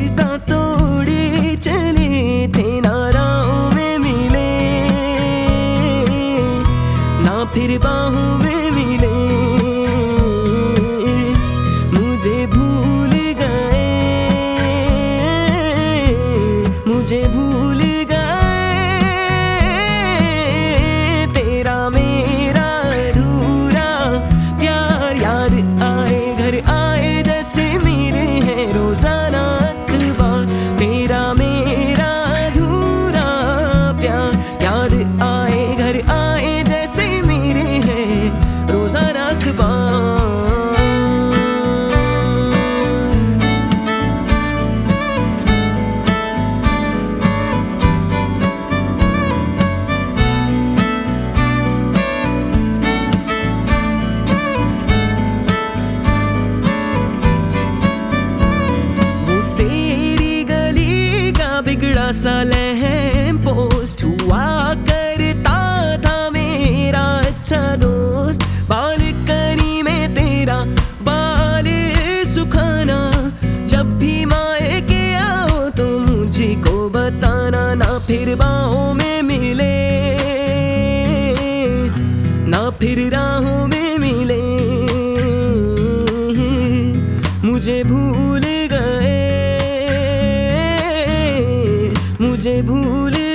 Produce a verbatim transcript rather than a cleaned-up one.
रास्ता तोड़े चले थे, ना राहों में मिले, ना फिर बाहों में मिले। मुझे भूल गए, मुझे भूल गए, तेरा मेरा अधूरा प्यार। याद आए घर आए जैसे मेरे हैं रोजाना अखबार, तेरा मेरा अधूरा प्यार। याद आए घर आए जैसे मेरे हैं रोजाना अखबार। बिगड़ा सा लहम पोस्ट हुआ करता था मेरा अच्छा दोस्त। बालकनी में तेरा बाल सुखाना, जब भी माए के आओ तो मुझको बताना। ना फिर बाहों में मिले, ना फिर राहों में मिले। मुझे भूल गए, मुझे भूल